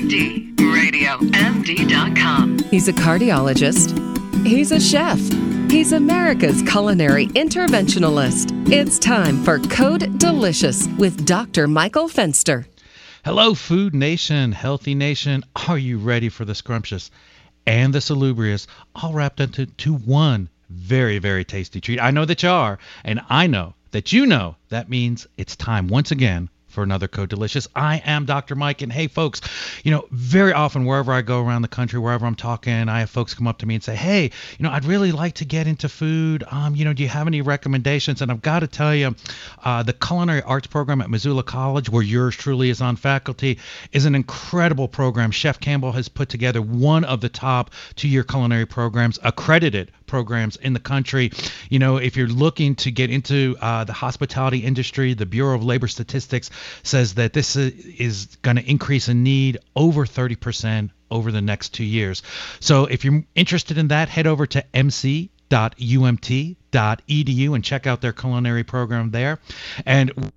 MDRadioMD.com. He's a cardiologist. He's a chef. He's America's culinary interventionalist. It's time for Code Delicious with Dr. Michael Fenster. Hello, Food Nation, Healthy Nation. Are you ready for the scrumptious and the salubrious, all wrapped into one very, very tasty treat? I know that you are, and I know that you know. That means it's time once again for another Code Delicious. I am Dr. Mike, and hey, folks, very often wherever I go around the country, wherever I'm talking, I have folks come up to me and say, hey, I'd really like to get into food. Do you have any recommendations? And I've got to tell you, the Culinary Arts program at Missoula College, where yours truly is on faculty, is an incredible program. Chef Campbell has put together one of the top 2-year culinary programs, accredited programs in the country. If you're looking to get into the hospitality industry, the Bureau of Labor Statistics says that this is going to increase in need over 30% over the next 2 years. So if you're interested in that, head over to mc.umt.edu and check out their culinary program there. And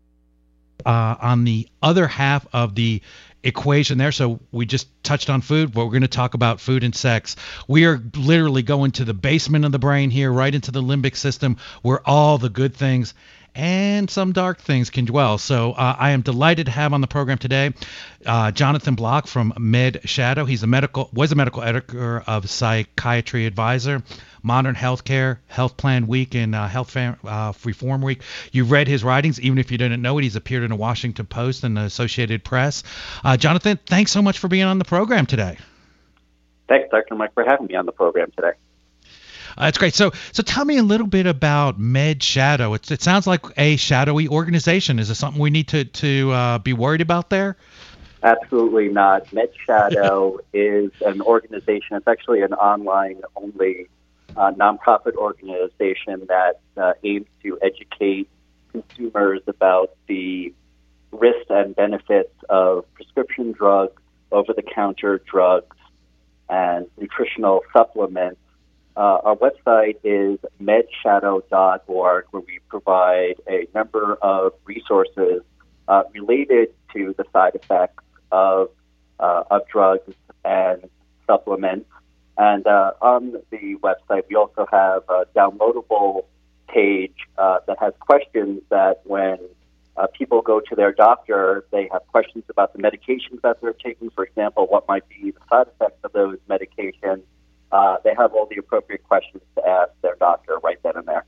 on the other half of the equation there, so we just touched on food, but we're going to talk about food and sex. We are literally going to the basement of the brain here, right into the limbic system, where all the good things and some dark things can dwell. So I am delighted to have on the program today Jonathan Block from MedShadow. He's was a medical editor of Psychiatry Advisor, Modern Healthcare, Health Plan Week, and Health Reform Week. You've read his writings, even if you didn't know it. He's appeared in the Washington Post and the Associated Press. Jonathan, thanks so much for being on the program today. Thanks, Dr. Mike, for having me on the program today. That's great. So tell me a little bit about MedShadow. It sounds like a shadowy organization. Is it something we need to be worried about there? Absolutely not. MedShadow is an organization. It's actually an online-only nonprofit organization that aims to educate consumers about the risks and benefits of prescription drugs, over-the-counter drugs, and nutritional supplements. Our website is medshadow.org, where we provide a number of resources related to the side effects of drugs and supplements. And on the website, we also have a downloadable page that has questions that when people go to their doctor, they have questions about the medications that they're taking. For example, what might be the side effects of those medications. They have all the appropriate questions to ask their doctor right then and there.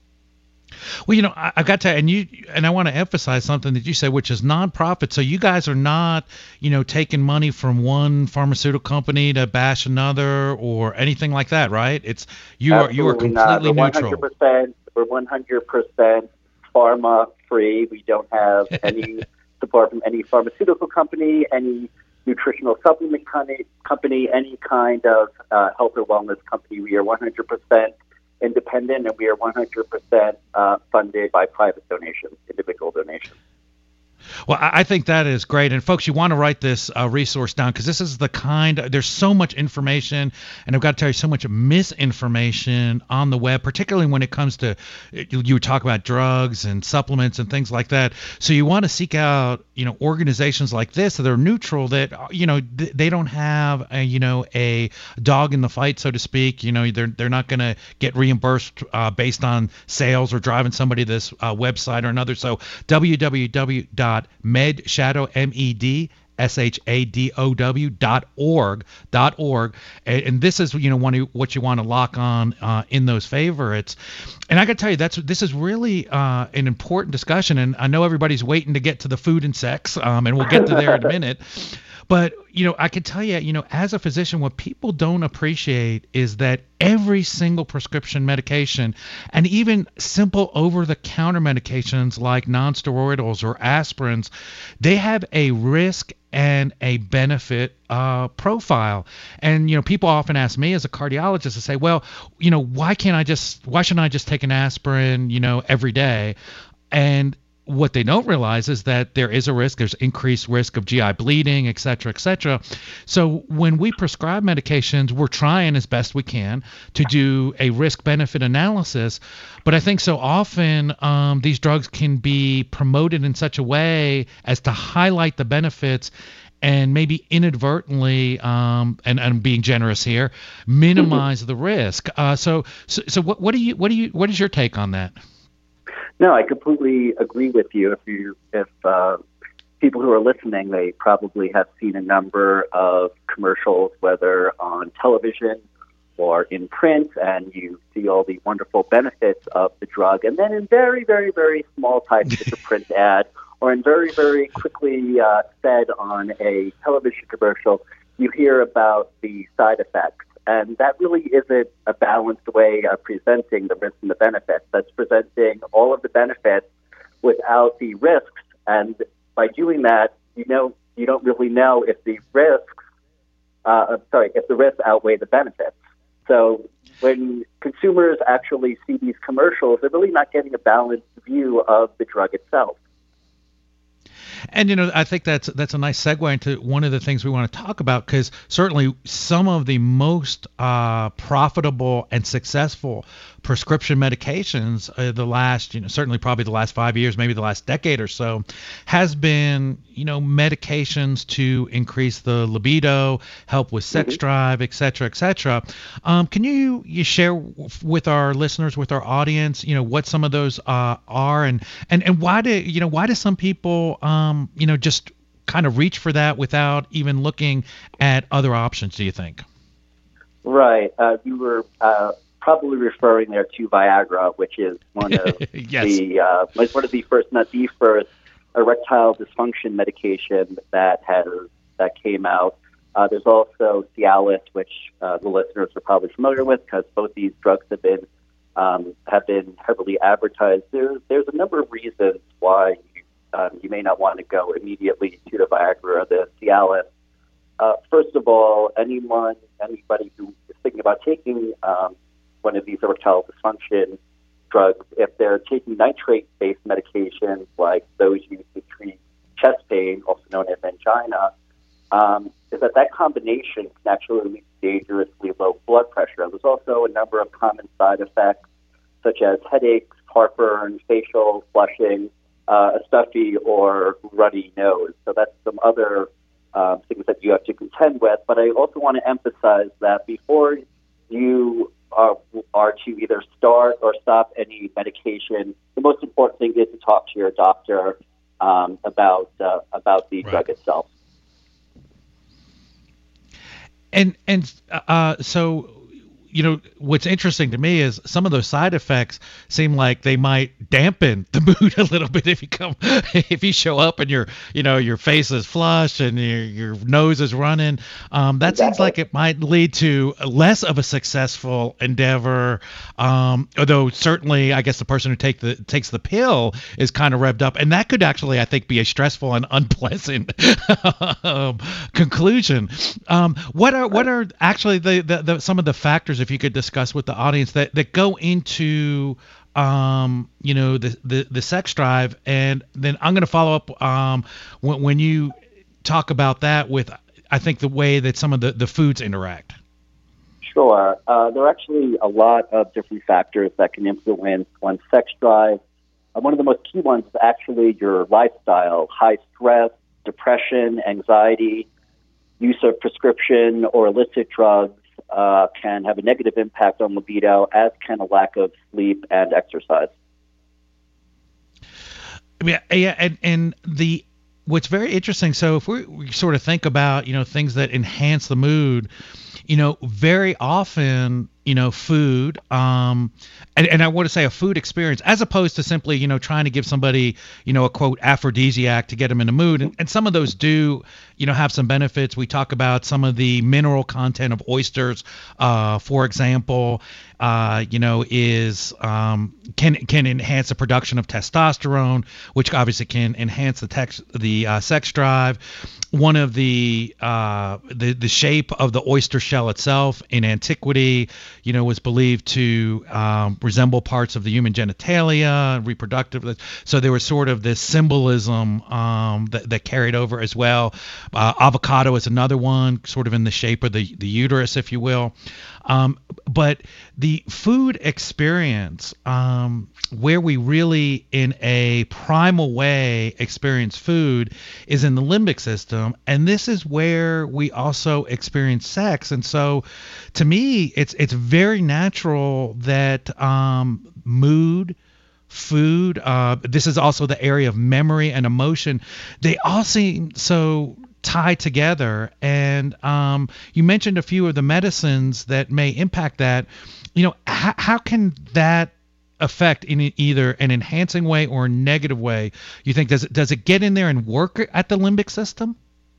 Well, I got to, and I want to emphasize something that you said, which is nonprofit. So you guys are not, taking money from one pharmaceutical company to bash another or anything like that, right? You are completely neutral. We're 100% pharma free. We don't have any support from any pharmaceutical company, any nutritional supplement company, any kind of health or wellness company. We are 100% independent, and we are 100% funded by private donations, individual donations. Well, I think that is great. And folks, you want to write this resource down, because this is there's so much information, and I've got to tell you, so much misinformation on the web, particularly when it comes to, you talk about drugs and supplements and things like that. So you want to seek out, organizations like this that are neutral, that, they don't have, a dog in the fight, so to speak. They're not going to get reimbursed based on sales or driving somebody to this website or another. So www.medshadow.org. And this is, what you want to lock on in those favorites. And I got to tell you, this is really an important discussion. And I know everybody's waiting to get to the food and sex, and we'll get to there in a minute. But, I can tell you, as a physician, what people don't appreciate is that every single prescription medication, and even simple over-the-counter medications like nonsteroidals or aspirins, they have a risk and a benefit profile. And, people often ask me as a cardiologist to say, well, why shouldn't I just take an aspirin, every day? And what they don't realize is that there is a risk. There's increased risk of GI bleeding, et cetera, et cetera. So when we prescribe medications, we're trying as best we can to do a risk-benefit analysis. But I think so often these drugs can be promoted in such a way as to highlight the benefits and maybe inadvertently, and I'm being generous here, minimize the risk. So what is your take on that? No, I completely agree with you. If people who are listening, they probably have seen a number of commercials, whether on television or in print, and you see all the wonderful benefits of the drug. And then in very, very, very small type, it's a print ad, or in very, very quickly said on a television commercial, you hear about the side effects. And that really isn't a balanced way of presenting the risks and the benefits. That's presenting all of the benefits without the risks. And by doing that, you don't really know if the risks outweigh the benefits. So when consumers actually see these commercials, they're really not getting a balanced view of the drug itself. And, I think that's a nice segue into one of the things we want to talk about, because certainly some of the most profitable and successful prescription medications the last, certainly probably the last 5 years, maybe the last decade or so, has been, medications to increase the libido, help with sex drive, et cetera, et cetera. Can you share with our listeners, with our audience, what some of those are, and why do some people, just kind of reach for that without even looking at other options, do you think? Right. You were probably referring there to Viagra, which is one of the first, not the first, erectile dysfunction medication that came out. There's also Cialis, which the listeners are probably familiar with, because both these drugs have been heavily advertised. There's a number of reasons why you may not want to go immediately to the Viagra or the Cialis. First of all, anybody who is thinking about taking one of these erectile dysfunction drugs, if they're taking nitrate-based medications like those used to treat chest pain, also known as angina, is that combination can actually lead to dangerously low blood pressure. There's also a number of common side effects, such as headaches, heartburn, facial flushing, a stuffy or ruddy nose. So that's some other things that you have to contend with. But I also want to emphasize that before you are to either start or stop any medication, the most important thing is to talk to your doctor about the drug itself. And so, what's interesting to me is some of those side effects seem like they might dampen the mood a little bit if you show up and your face is flushed and your nose is running. That seems like it might lead to less of a successful endeavor. Although certainly, I guess the person who takes the pill is kind of revved up, and that could actually, I think, be a stressful and unpleasant conclusion. What are actually the some of the factors, if you could discuss with the audience, that go into the sex drive? And then I'm going to follow up when you talk about that with, I think, the way that some of the foods interact. Sure. There are actually a lot of different factors that can influence one's sex drive. One of the most key ones is actually your lifestyle. High stress, depression, anxiety, use of prescription or illicit drugs can have a negative impact on libido, as can a lack of sleep and exercise. Yeah, and what's very interesting, so if we sort of think about, things that enhance the mood, very often, food, and I want to say a food experience, as opposed to simply, trying to give somebody, a quote aphrodisiac to get them in the mood. And some of those do, have some benefits. We talk about some of the mineral content of oysters, for example, is can enhance the production of testosterone, which obviously can enhance the sex drive. One of the shape of the oyster shell itself in antiquity, was believed to resemble parts of the human genitalia, reproductive. So there was sort of this symbolism that carried over as well. Avocado is another one, sort of in the shape of the uterus, if you will. But the food experience, where we really, in a primal way, experience food, is in the limbic system, and this is where we also experience sex. And so, to me, it's very natural that mood, food, this is also the area of memory and emotion. They all seem so tied together. And you mentioned a few of the medicines that may impact that. How can that affect in either an enhancing way or a negative way? You think does it get in there and work at the limbic system?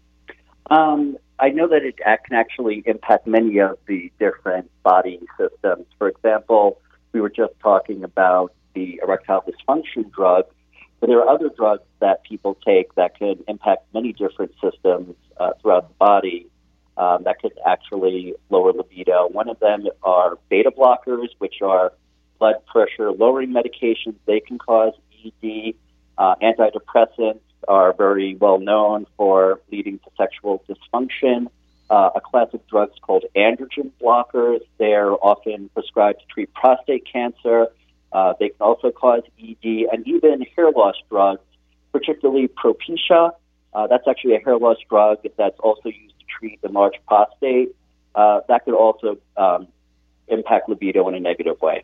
I know that it can actually impact many of the different body systems. For example, we were just talking about the erectile dysfunction drugs, but there are other drugs that people take that can impact many different systems throughout the body that could actually lower libido. One of them are beta blockers, which are blood pressure lowering medications. They can cause ED. Antidepressants are very well known for leading to sexual dysfunction. A class of drugs called androgen blockers. They're often prescribed to treat prostate cancer. They can also cause ED, and even hair loss drugs, particularly Propecia. That's actually a hair loss drug that's also used to treat enlarged prostate. That could also impact libido in a negative way.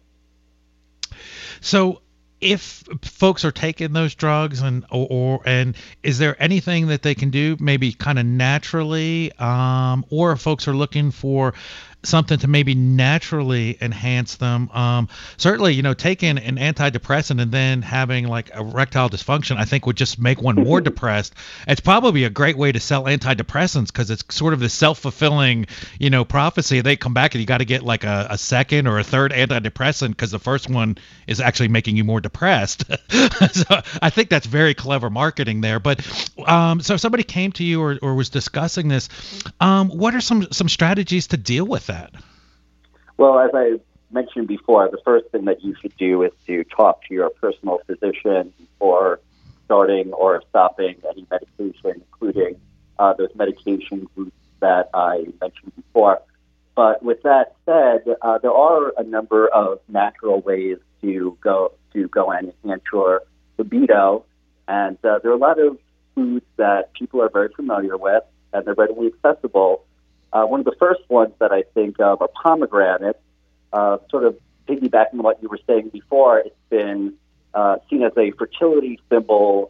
So if folks are taking those drugs and is there anything that they can do maybe kind of naturally, or if folks are looking for something to maybe naturally enhance them? Certainly, taking an antidepressant and then having like erectile dysfunction, I think would just make one more depressed. It's probably a great way to sell antidepressants because it's sort of the self-fulfilling, prophecy. They come back and you got to get like a second or a third antidepressant because the first one is actually making you more depressed. So I think that's very clever marketing there. But so if somebody came to you or was discussing this, what are some strategies to deal with that? Well, as I mentioned before, the first thing that you should do is to talk to your personal physician before starting or stopping any medication, including those medication groups that I mentioned before. But with that said, there are a number of natural ways to go and enhance your libido, and there are a lot of foods that people are very familiar with, and they're readily accessible. One of the first ones that I think of are pomegranates. Sort of piggybacking on what you were saying before, it's been seen as a fertility symbol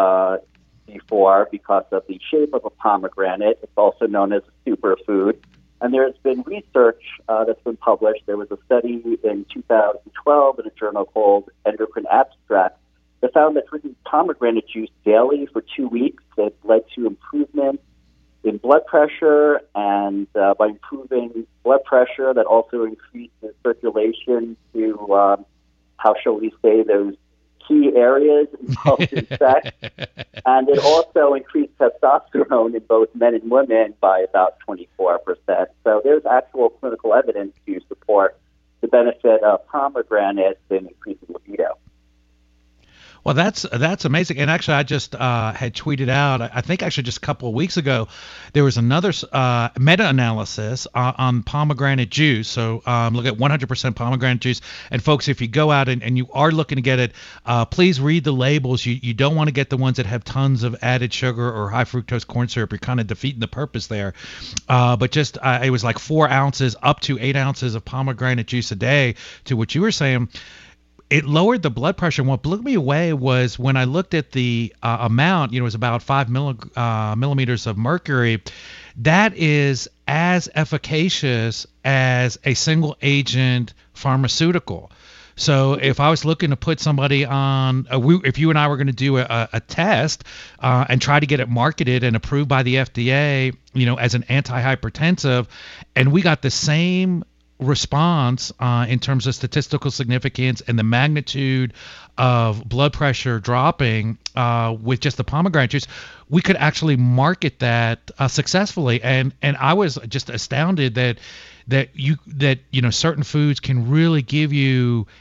before because of the shape of a pomegranate. It's also known as a superfood. And there's been research that's been published. There was a study in 2012 in a journal called Endocrine Abstract that found that drinking pomegranate juice daily for 2 weeks, it led to improvement in blood pressure, and by improving blood pressure, that also increases circulation to, how shall we say, those key areas involved in sex. And it also increased testosterone in both men and women by about 24%. So there's actual clinical evidence to support the benefit of pomegranates in increasing libido. Well, that's amazing. And actually, I just had tweeted out, I think actually just a couple of weeks ago, there was another meta-analysis on pomegranate juice. So look at 100% pomegranate juice. And folks, if you go out and you are looking to get it, please read the labels. You don't want to get the ones that have tons of added sugar or high fructose corn syrup. You're kind of defeating the purpose there. But just it was like 4 ounces up to 8 ounces of pomegranate juice a day, to what you were saying. It lowered the blood pressure. And what blew me away was when I looked at the amount, it was about 5 millimeters of mercury. That is as efficacious as a single agent pharmaceutical. So if I was looking to put somebody on, if you and I were going to do a test and try to get it marketed and approved by the FDA, as an antihypertensive, and we got the same response in terms of statistical significance and the magnitude of blood pressure dropping with just the pomegranate juice, we could actually market that successfully. And I was just astounded that certain foods can really give you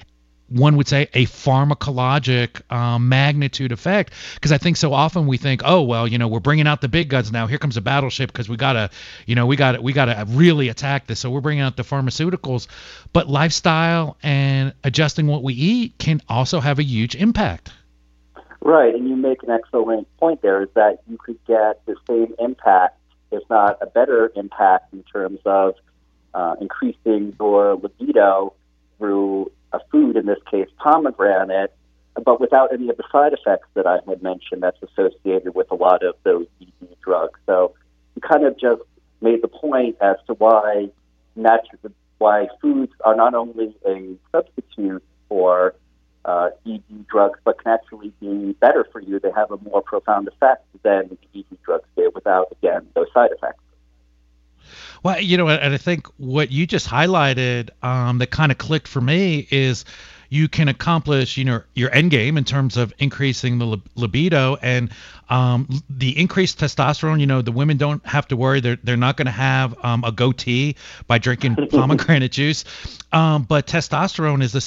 one would say a pharmacologic magnitude effect, because I think so often we think, oh well, we're bringing out the big guns now. Here comes a battleship because we gotta really attack this. So we're bringing out the pharmaceuticals, but lifestyle and adjusting what we eat can also have a huge impact. Right, and you make an excellent point there, is that you could get the same impact, if not a better impact, in terms of increasing your libido through a food, in this case pomegranate, but without any of the side effects that I had mentioned that's associated with a lot of those ED drugs. So you kind of just made the point as to why foods are not only a substitute for ED drugs, but can actually be better for you. They have a more profound effect than the ED drugs do without, again, those side effects. Well, and I think what you just highlighted that kind of clicked for me is you can accomplish, your end game in terms of increasing the libido and the increased testosterone. The women don't have to worry; they're not going to have a goatee by drinking pomegranate juice. But testosterone is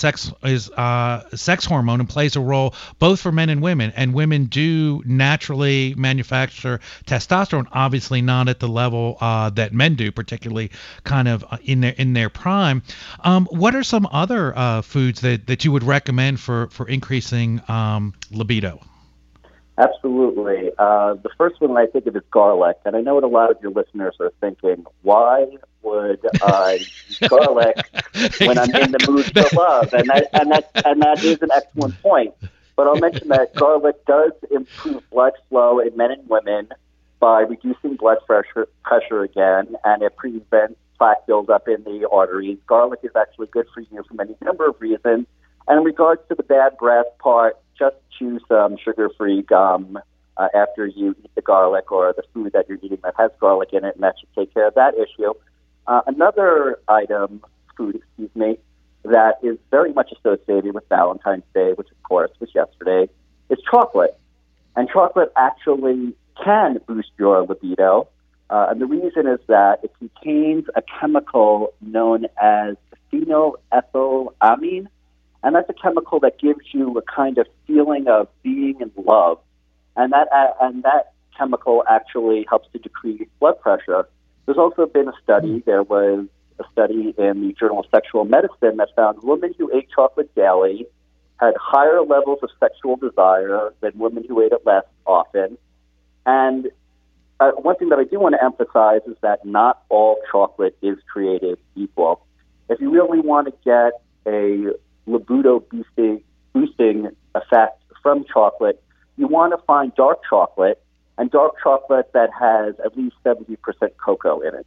sex hormone and plays a role both for men and women. And women do naturally manufacture testosterone, obviously not at the level that men do, particularly kind of in their prime. What are some other foods that you would recommend for increasing libido? Absolutely. The first one I think of is garlic, and I know what a lot of your listeners are thinking. Why would I eat garlic when I'm in the mood for love? And that is an excellent point. But I'll mention that garlic does improve blood flow in men and women by reducing blood pressure again, and it prevents plaque buildup in the arteries. Garlic is actually good for you for any number of reasons. And in regards to the bad breath part, just chew some sugar-free gum after you eat the garlic or the food that you're eating that has garlic in it, and that should take care of that issue. Another food, that is very much associated with Valentine's Day, which of course was yesterday, is chocolate. And chocolate actually can boost your libido. And the reason is that it contains a chemical known as phenylethylamine. And that's a chemical that gives you a kind of feeling of being in love. And that chemical actually helps to decrease blood pressure. There's also been a study. There was a study in the Journal of Sexual Medicine that found women who ate chocolate daily had higher levels of sexual desire than women who ate it less often. And one thing that I do want to emphasize is that not all chocolate is created equal. If you really want to get a libido boosting effect from chocolate, you want to find dark chocolate, and dark chocolate that has at least 70% cocoa in it.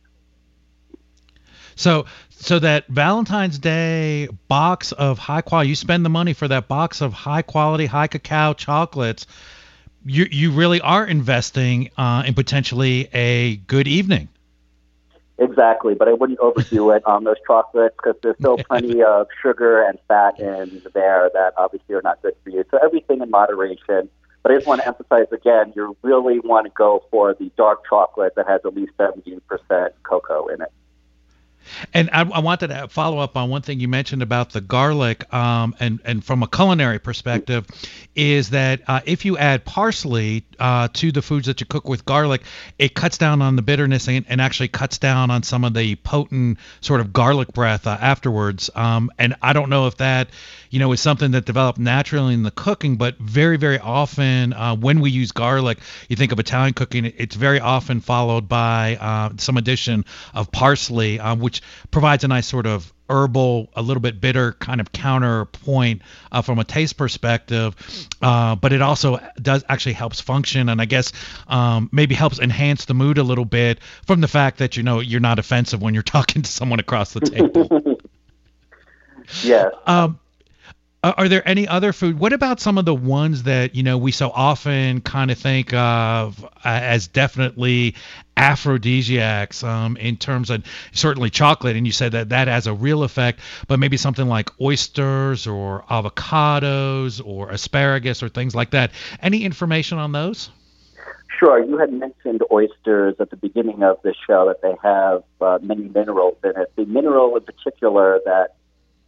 So that Valentine's Day box of high quality, you spend the money for that box of high quality, high cacao chocolates, you really are investing in potentially a good evening. Exactly, but I wouldn't overdo it on those chocolates because there's still plenty of sugar and fat in there that obviously are not good for you. So everything in moderation. But I just want to emphasize again, you really want to go for the dark chocolate that has at least 70% cocoa in it. And I wanted to follow up on one thing you mentioned about the garlic, and from a culinary perspective, is that if you add parsley to the foods that you cook with garlic, it cuts down on the bitterness and actually cuts down on some of the potent sort of garlic breath afterwards. And I don't know if that, is something that developed naturally in the cooking, but very, very often when we use garlic, you think of Italian cooking, it's very often followed by some addition of parsley, which provides a nice sort of herbal, a little bit bitter kind of counterpoint from a taste perspective, but it also does actually helps function, and I guess maybe helps enhance the mood a little bit from the fact that you're not offensive when you're talking to someone across the table. Yes. Are there any other food? What about some of the ones that, we so often kind of think of as definitely aphrodisiacs in terms of certainly chocolate, and you said that has a real effect, but maybe something like oysters or avocados or asparagus or things like that. Any information on those? Sure. You had mentioned oysters at the beginning of the show, that they have many minerals in it. The mineral in particular that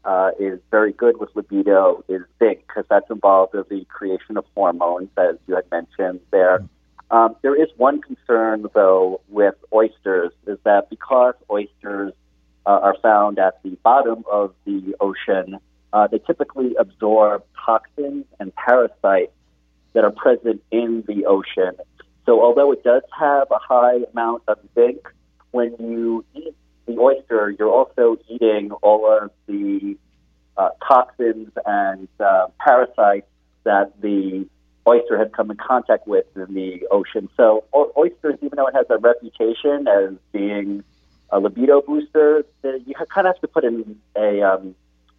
is very good with libido is zinc, because that's involved in the creation of hormones, as you had mentioned there. There is one concern, though, with oysters, is that because oysters are found at the bottom of the ocean, they typically absorb toxins and parasites that are present in the ocean. So although it does have a high amount of zinc, when you eat the oyster, you're also eating all of the toxins and parasites that the oyster has come in contact with in the ocean. So oysters, even though it has a reputation as being a libido booster, you kind of have to put in an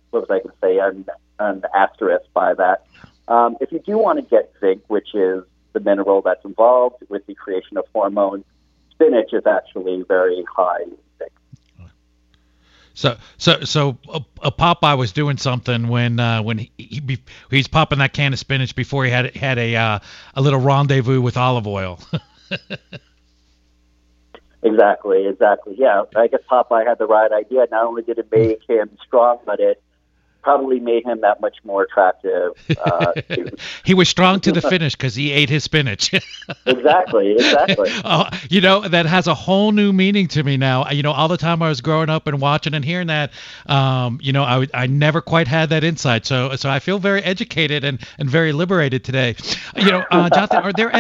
asterisk by that. If you do want to get zinc, which is the mineral that's involved with the creation of hormones, spinach is actually very high in zinc. So Popeye was doing something when he's popping that can of spinach before he had a little rendezvous with olive oil. Exactly. Yeah, I guess Popeye had the right idea. Not only did it make him strong, but it probably made him that much more attractive. He was strong to the finish because he ate his spinach. Exactly. That has a whole new meaning to me now. All the time I was growing up and watching and hearing that, I never quite had that insight. So I feel very educated and very liberated today. Jonathan, are there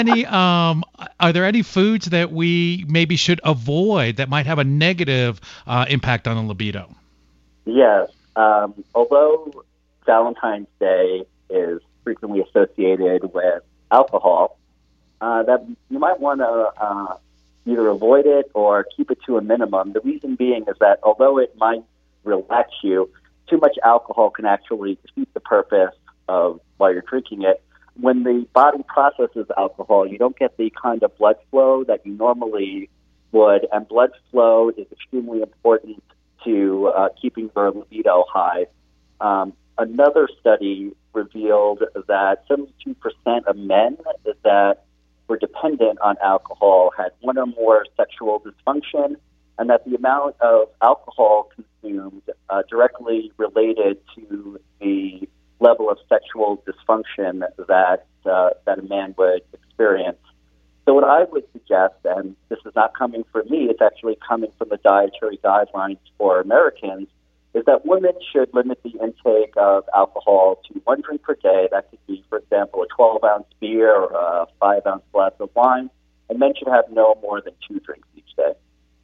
any foods that we maybe should avoid that might have a negative impact on the libido? Yes. Although Valentine's Day is frequently associated with alcohol, that you might want to either avoid it or keep it to a minimum. The reason being is that although it might relax you, too much alcohol can actually defeat the purpose of while you're drinking it. When the body processes alcohol, you don't get the kind of blood flow that you normally would, and blood flow is extremely important to keeping your libido high. Another study revealed that 72% of men that were dependent on alcohol had one or more sexual dysfunction, and that the amount of alcohol consumed directly related to the level of sexual dysfunction that a man would experience. So what I would suggest, and this is not coming from me, it's actually coming from the dietary guidelines for Americans, is that women should limit the intake of alcohol to 1 drink per day. That could be, for example, a 12-ounce beer or a 5-ounce glass of wine. And men should have no more than 2 drinks each day.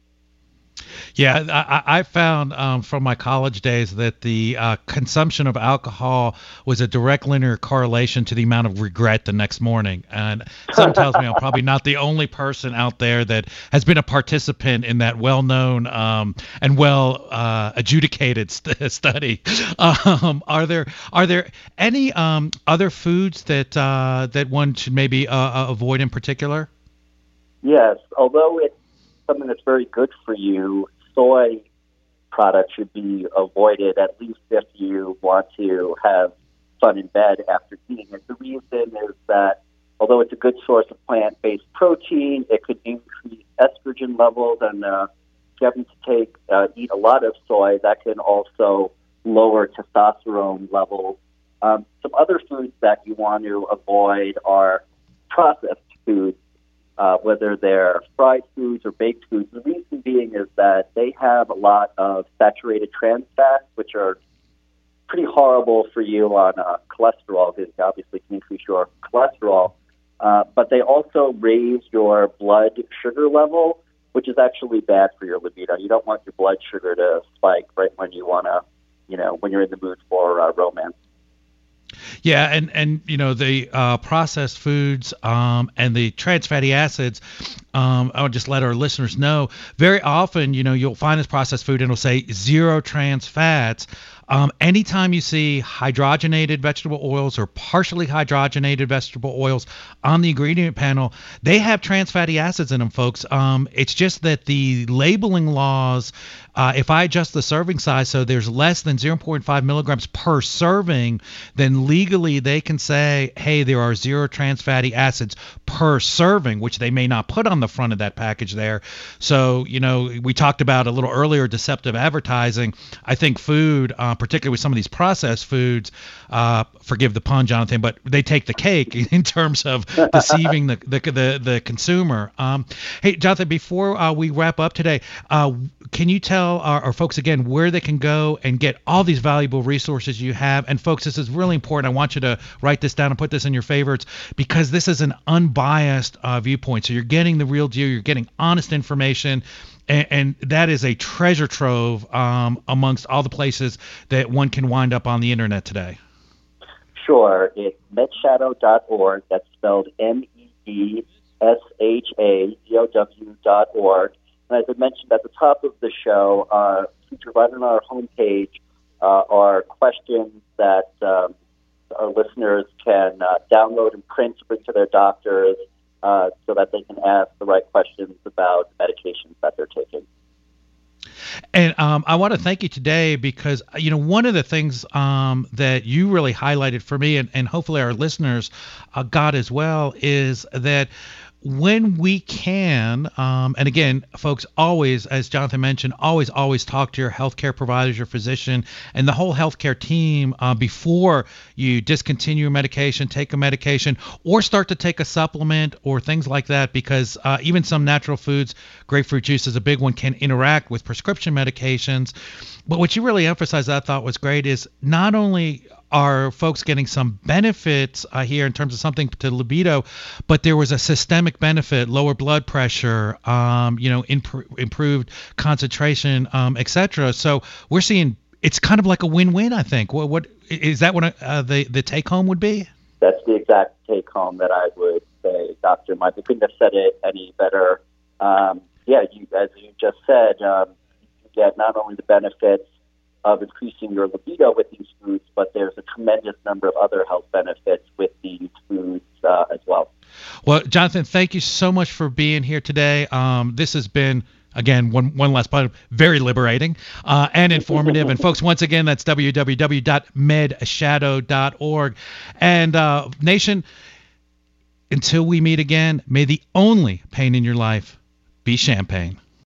Yeah, I found from my college days that the consumption of alcohol was a direct linear correlation to the amount of regret the next morning. And something tells me I'm probably not the only person out there that has been a participant in that well-known and adjudicated study. Are there any other foods that one should maybe avoid in particular? Yes, although it's something that's very good for you, soy products should be avoided, at least if you want to have fun in bed after eating it. The reason is that although it's a good source of plant-based protein, it could increase estrogen levels, and if you happen to eat a lot of soy, that can also lower testosterone levels. Some other foods that you want to avoid are processed foods, whether they're fried foods or baked foods. The reason being is that they have a lot of saturated trans fats, which are pretty horrible for you on cholesterol, because it obviously can increase your cholesterol. But they also raise your blood sugar level, which is actually bad for your libido. You don't want your blood sugar to spike right when you want to, when you're in the mood for romance. Yeah, and the processed foods and the trans fatty acids, I would just let our listeners know, very often, you'll find this processed food and it'll say 0 trans fats. Anytime you see hydrogenated vegetable oils or partially hydrogenated vegetable oils on the ingredient panel, they have trans fatty acids in them, folks. It's just that the labeling laws, if I adjust the serving size so there's less than 0.5 milligrams per serving, then legally they can say, hey, there are 0 trans fatty acids per serving, which they may not put on the front of that package there. So, we talked about a little earlier deceptive advertising. I think food particularly with some of these processed foods. Forgive the pun, Jonathan, but they take the cake in terms of deceiving the consumer. Hey, Jonathan, before we wrap up today, can you tell our folks again where they can go and get all these valuable resources you have? And folks, this is really important. I want you to write this down and put this in your favorites, because this is an unbiased viewpoint. So you're getting the real deal. You're getting honest information. And that is a treasure trove amongst all the places that one can wind up on the internet today. Sure. It's medshadow.org. That's spelled MEDSHADOW.org. And as I mentioned at the top of the show, featured right on our homepage are questions that our listeners can download and print to bring to their doctors so that they can ask the right questions about medications that they're taking. And I want to thank you today because, one of the things that you really highlighted for me and hopefully our listeners got as well is that when we can, and again, folks, always, as Jonathan mentioned, always talk to your healthcare providers, your physician, and the whole healthcare team before you discontinue a medication, take a medication, or start to take a supplement or things like that, because even some natural foods, grapefruit juice is a big one, can interact with prescription medications. But what you really emphasized that I thought was great is not only are folks getting some benefits here in terms of something to libido, but there was a systemic benefit, lower blood pressure, improved concentration, etc. So we're seeing it's kind of like a win-win, I think. What is that? What the take home would be? That's the exact take home that I would say, Dr. Mike. I couldn't have said it any better. As you just said, you get not only the benefits of increasing your libido with these foods, but there's a tremendous number of other health benefits with these foods as well. Well, Jonathan, thank you so much for being here today. This has been, again, one last part, very liberating and informative. And folks, once again, that's www.medshadow.org. And nation, until we meet again, may the only pain in your life be champagne.